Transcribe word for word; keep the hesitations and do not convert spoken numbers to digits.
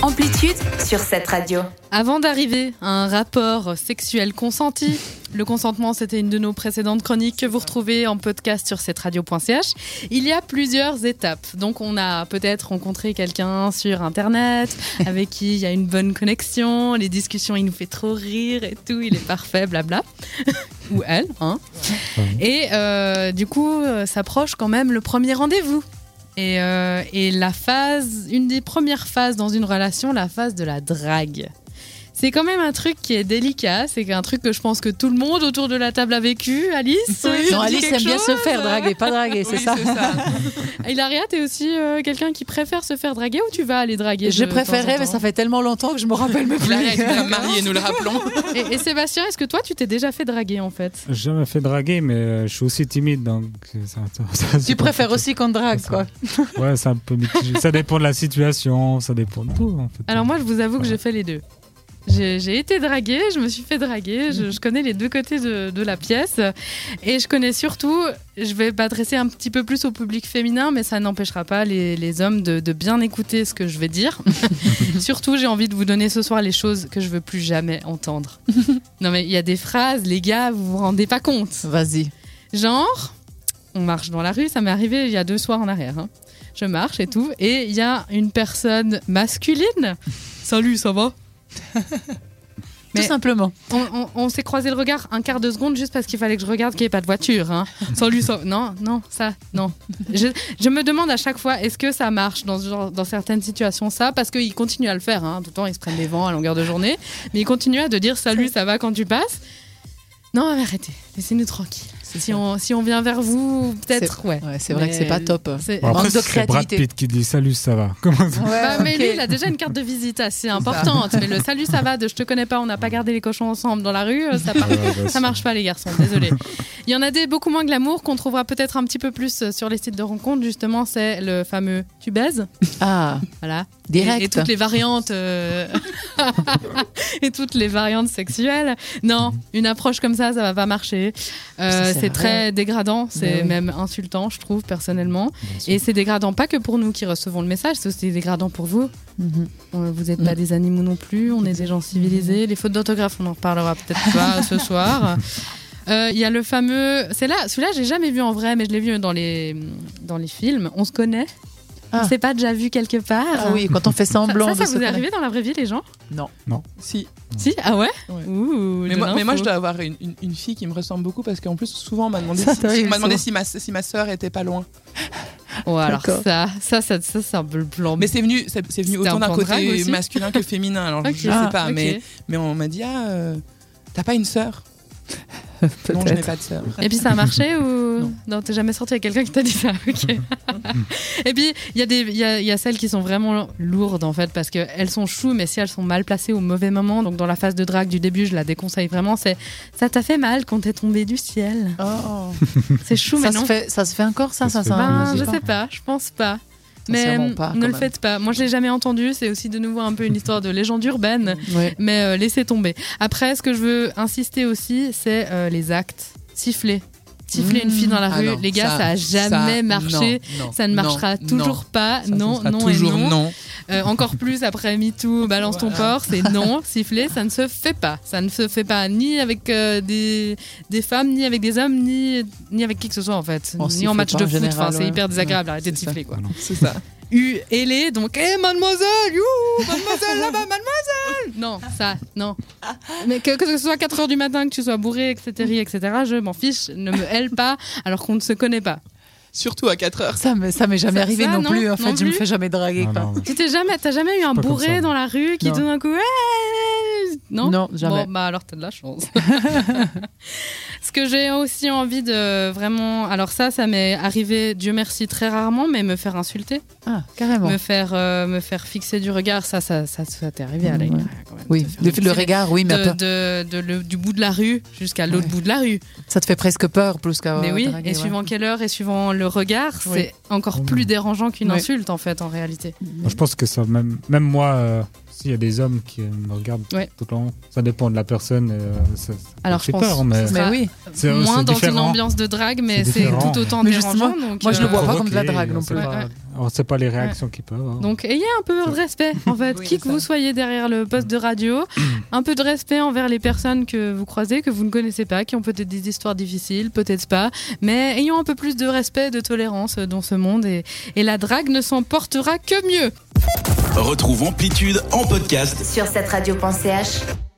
Amplitude sur cette radio. Avant d'arriver à un rapport sexuel consenti, le consentement c'était une de nos précédentes chroniques que vous retrouvez en podcast sur cette radio point c h. Il y a plusieurs étapes. Donc on a peut-être rencontré quelqu'un sur internet avec qui il y a une bonne connexion, les discussions il nous fait trop rire et tout, il est parfait, blabla. Ou elle, hein. Et euh, du coup euh, s'approche quand même le premier rendez-vous. Et, euh, et la phase, une des premières phases dans une relation, la phase de la drague. C'est quand même un truc qui est délicat, c'est un truc que je pense que tout le monde autour de la table a vécu. Alice oui, Non, Alice aime chose bien se faire draguer, pas draguer, c'est oui, ça, c'est ça. Hilaria, t'es aussi euh, quelqu'un qui préfère se faire draguer ou tu vas aller draguer? Je préférais, mais ça fait tellement longtemps que je me rappelle même plus. Hilaria, tu la mariée, nous le rappelons. Et, et Sébastien, est-ce que toi, tu t'es déjà fait draguer en fait? J'ai jamais fait draguer, mais euh, je suis aussi timide, donc ça, ça, ça, tu préfères compliqué. Aussi qu'on te drague, ça, quoi. Ouais, c'est un peu mitigé. Ça dépend de la situation, ça dépend de tout, en fait. Alors moi, je vous avoue que j'ai fait les deux. J'ai, j'ai été draguée, je me suis fait draguer, je, je connais les deux côtés de, de la pièce et je connais surtout, je vais m'adresser un petit peu plus au public féminin, mais ça n'empêchera pas les, les hommes de, de bien écouter ce que je vais dire. Surtout, j'ai envie de vous donner ce soir les choses que je veux plus jamais entendre. Non mais il y a des phrases, les gars, vous vous rendez pas compte. Vas-y. Genre, on marche dans la rue, ça m'est arrivé il y a deux soirs en arrière. Hein. Je marche et tout, et il y a une personne masculine. Salut, ça va? Mais tout simplement. On, on, on s'est croisé le regard un quart de seconde juste parce qu'il fallait que je regarde qu'il n'y ait pas de voiture. Hein. Salut, ça... Non, non, ça, non. Je, je me demande à chaque fois, est-ce que ça marche dans, genre, dans certaines situations, ça? Parce qu'ils continuent à le faire. Hein. Tout le temps, ils se prennent des vents à longueur de journée. Mais ils continuent à de dire salut, ça va quand tu passes. Non, mais arrêtez, laissez-nous tranquilles. Si on, si on vient vers vous, peut-être, c'est, ouais. ouais. C'est vrai mais que c'est pas top. C'est... Bon, après, c'est, c'est Brad Pitt qui dit salut, ça va. Comment ça ouais, bah, okay. Mais lui, il a déjà une carte de visite assez importante. Mais le salut, ça va, de je te connais pas, on n'a pas gardé les cochons ensemble dans la rue, ça, part... ouais, bah, ça marche pas, les garçons, désolé. Il y en a des beaucoup moins glamour qu'on trouvera peut-être un petit peu plus sur les sites de rencontres. Justement, c'est le fameux tu baises. Ah, voilà. Direct. Et, et toutes les variantes, euh... et toutes les variantes sexuelles. Non, une approche comme ça, ça va pas marcher. Euh, c'est très dégradant. C'est oui. même insultant, je trouve, personnellement. Et c'est dégradant pas que pour nous qui recevons le message, c'est aussi dégradant pour vous. Mm-hmm. Vous n'êtes pas mm-hmm. des animaux non plus, on est des gens civilisés. Les fautes d'orthographe, on en reparlera peut-être pas ce soir. Il euh, y a le fameux... C'est là, celui-là, j'ai jamais vu en vrai, mais je l'ai vu dans les, dans les films. On se connaît. Ah. On s'est pas déjà vu quelque part. Ah oui, quand on fait semblant. Ça, ça, de ça vous est arrivé dans la vraie vie, les gens? Non. Non. Si. Si? Ah ouais, ouais. Ouh, mais, moi, mais moi, je dois avoir une, une, une fille qui me ressemble beaucoup parce qu'en plus, souvent, on m'a demandé, ça, si, on m'a demandé si, ma, si ma sœur était pas loin. Oh, alors ça, ça, ça, ça, c'est un peu le plan. Mais c'est venu, c'est, c'est venu autant d'un côté masculin que féminin. Alors, okay. je sais pas, ah, mais, okay. mais on m'a dit, ah, euh, t'as pas une sœur? Non, je n'ai pas de sœur. Et puis ça a marché ou non, non t'es jamais sorti avec quelqu'un qui t'a dit ça? Ok. Et puis il y a des, il y a, il y a celles qui sont vraiment lourdes en fait parce que elles sont choues, mais si elles sont mal placées au mauvais moment, donc dans la phase de drague du début, je la déconseille vraiment. C'est ça t'a fait mal quand t'es tombé du ciel. Oh. C'est chou, mais ça non. Se fait, ça se fait encore ça, ça, ça. Ben, je sais pas, je pense pas. Mais pas, ne le faites pas. Moi, je l'ai jamais entendu. C'est aussi de nouveau un peu une histoire de légende urbaine. Ouais. Mais euh, laissez tomber. Après, ce que je veux insister aussi, c'est euh, les actes. Siffler. Siffler mmh. une fille dans la ah rue, non, les gars, ça, ça a jamais ça, marché. Non, non, ça ne marchera non, toujours non. pas. Ça, non, ça non toujours et non. non. Euh, encore plus après MeToo, balance voilà. ton porc, c'est non. Siffler, ça ne se fait pas. Ça ne se fait pas ni avec euh, des, des femmes, ni avec des hommes, ni, ni avec qui que ce soit en fait. On ni en match de foot. Général, enfin, ouais. C'est hyper désagréable. Ouais, arrêtez de siffler, quoi. C'est ça. U ailé, donc hé hey, mademoiselle, you, mademoiselle là-bas, mademoiselle. Non, ça, non. Mais que, que ce soit quatre heures du matin, que tu sois bourré, et cetera, et cetera, je m'en fiche, ne me hèle pas alors qu'on ne se connaît pas. Surtout à quatre heures. Ça m'est, ça m'est jamais ça, arrivé ça, non, non plus, en fait, non je plus. me fais jamais draguer. Non, non, tu t'es jamais, t'as jamais eu un bourré dans la rue qui non. tout d'un coup, hey non, non, jamais. Bon, bah alors t'as de la chance. Ce que j'ai aussi envie de vraiment, alors ça, ça m'est arrivé, Dieu merci, très rarement, mais me faire insulter. Ah, carrément. Me faire, euh, me faire fixer du regard, ça, ça, ça, ça t'est arrivé, Alain. Ouais. Quand même, oui, le, le regard, oui, mais de, de, de, de, le, du bout de la rue jusqu'à l'autre ouais. bout de la rue. Ça te fait presque peur, plus qu'à. Mais oui, draguer, et ouais. suivant quelle heure et suivant le regard, oui. c'est encore oui. plus dérangeant qu'une oui. insulte en fait, en réalité. Moi, je pense que ça, même, même moi. Euh... S'il y a des hommes qui me regardent ouais. tout le temps, ça dépend de la personne. Euh, ça, ça Alors je pense peur, mais... que mais oui. c'est, moins c'est dans différent. Une ambiance de drague, mais c'est, c'est tout autant mais dérangeant. Donc, moi, euh... je le vois pas comme de la drague non plus. Ouais. on ne sait pas les réactions ouais. qu'ils peuvent avoir. Donc ayez un peu de respect, en fait, oui, qui que vous soyez derrière le poste de radio, un peu de respect envers les personnes que vous croisez, que vous ne connaissez pas, qui ont peut-être des histoires difficiles, peut-être pas, mais ayons un peu plus de respect, de tolérance dans ce monde et, et la drague ne s'en portera que mieux. Retrouve Amplitude en podcast sur cette radio point c h.